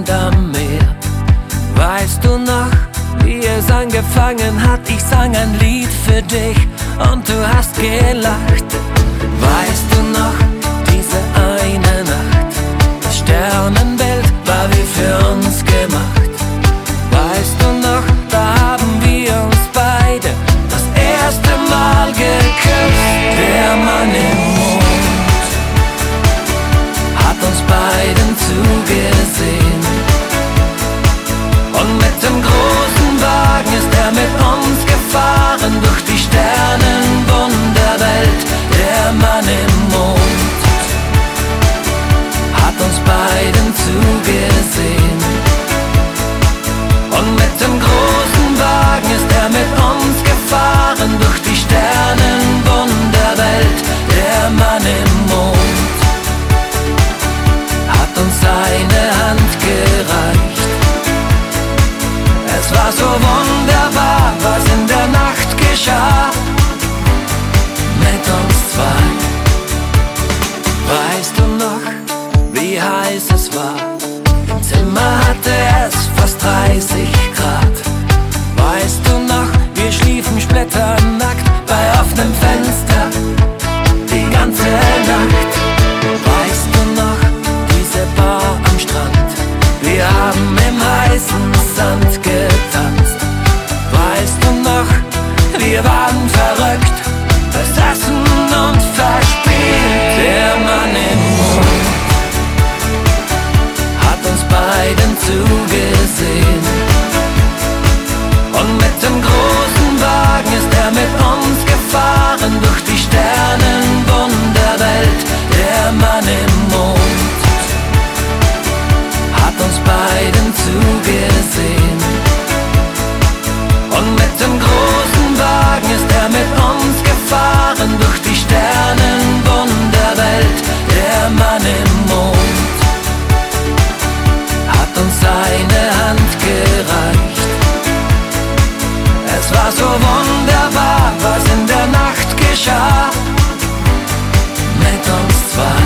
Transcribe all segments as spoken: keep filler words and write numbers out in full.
am Meer. Weißt du noch, wie es angefangen hat? Ich sang ein Lied für dich und du hast gelacht. Weißt du noch, diese eine Nacht, das Sternenbild war wie für uns gemacht. Weißt du noch, da haben wir uns beide das erste Mal geküsst. Der Mann im Mond hat uns beiden zugesehen, und mit dem großen Wagen ist er mit uns gefahren durch die Sternenwunderwelt. Der Mann im Mond hat uns beiden zugesehen, und mit dem großen Wagen ist er mit uns gefahren durch die Sternenwunderwelt. Der Mann im Mond hat uns seine Hand gereicht. Es war so wunderbar, was in der Nacht geschah mit uns zwei. Weißt du noch, wie heiß es war? Im Zimmer hatte es fast dreißig Grad. Weißt du noch, wir schliefen splitternackt bei offenem Fenster die ganze Nacht. Weißt du noch, diese Bar am Strand, wir haben im heißen Sand getanzt. Weißt du noch, wir waren verrückt, besessen und verspielt. Der Mann im Mond hat uns beiden zugesehen, und mit dem großen Wagen ist er mit uns gefahren durch die Sternenwunderwelt. Der Mann im Mond hat uns beiden zugesehen, und mit dem großen Wagen ist er mit uns gefahren durch die Sternenwunderwelt. Der Mann im Mond hat uns seine Hand gereicht. Es war so wunderbar, was in der Nacht geschah mit uns zwei.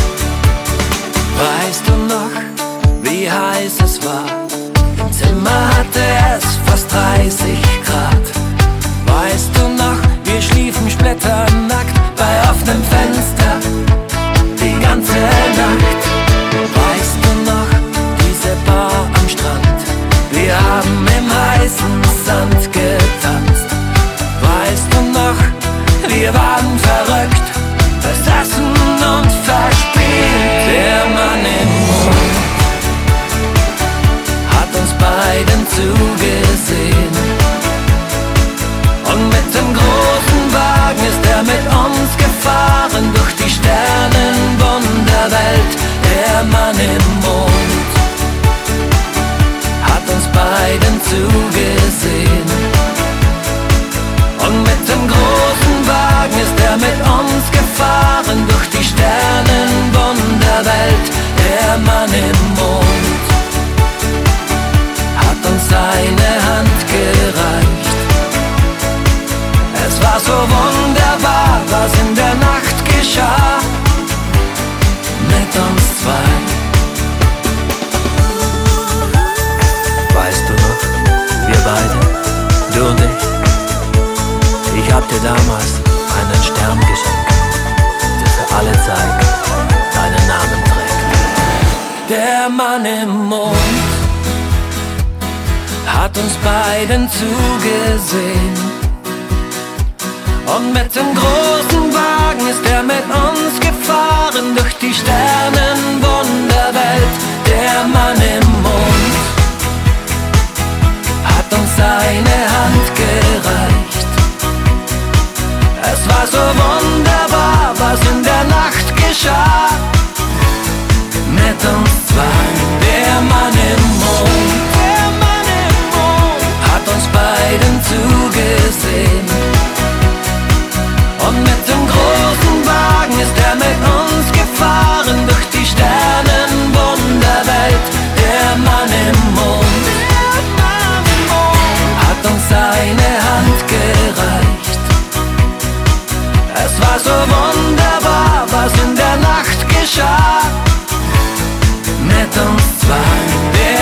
Weißt du noch, wie heiß es war? Im Zimmer hatte es fast dreißig Grad. Weißt du noch, wir schliefen splitternackt bei offenem Fenster die ganze Nacht. Weißt du noch, diese Bar am Strand, wir haben im heißen Sand getanzt. Weißt du noch, wir waren verrückt, besessen und verspielt. Der Mann im Mond hat uns beiden zugesehen, und mit dem großen Wagen ist er mit uns gefahren durch die Sternenwunderwelt. Der Mann im Mond hat uns beiden zugesehen, und mit dem großen Wagen ist er mit uns gefahren durch die Sternenwunderwelt. Der Mann im Mond hat uns seine Hand gereicht. Es war so wunderbar, was in der Nacht geschah mit uns zwei. Weißt du noch, wir beide, du und ich, ich hab dir damals einen Stern geschenkt, der für alle Zeit deinen Namen trägt. Der Mann im Mond hat uns beiden zugesehen, und mit dem großen Wagen ist er mit uns gefahren durch die Sternenwunderwelt. Der Mann im Mond hat uns seine Hand gereicht. Es war so wunderbar, was in der Nacht geschah mit uns zwei. Der Mann im Mond, der Mann im Mond hat uns beiden zugesehen, und mit dem großen Wagen ist er mit uns gefahren durch die Sternenwunderwelt. Der Mann im Mond hat uns seine Hand gereicht. Es war so wunderbar, was in der Nacht geschah mit uns zwei. Der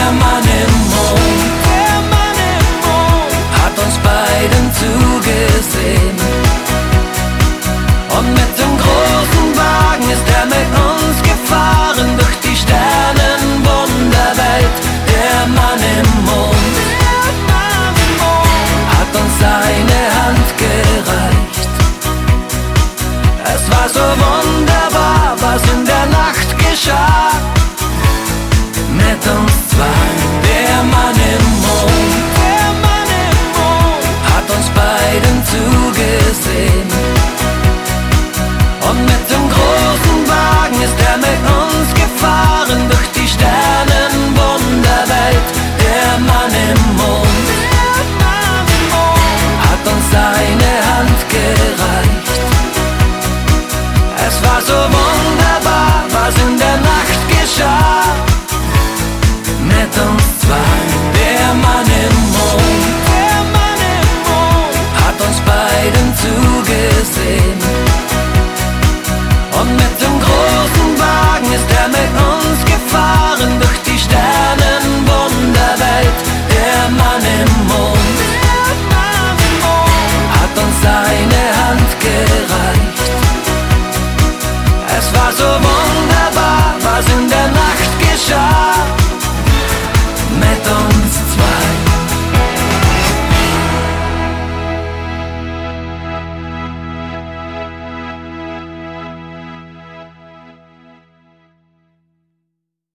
gesehen.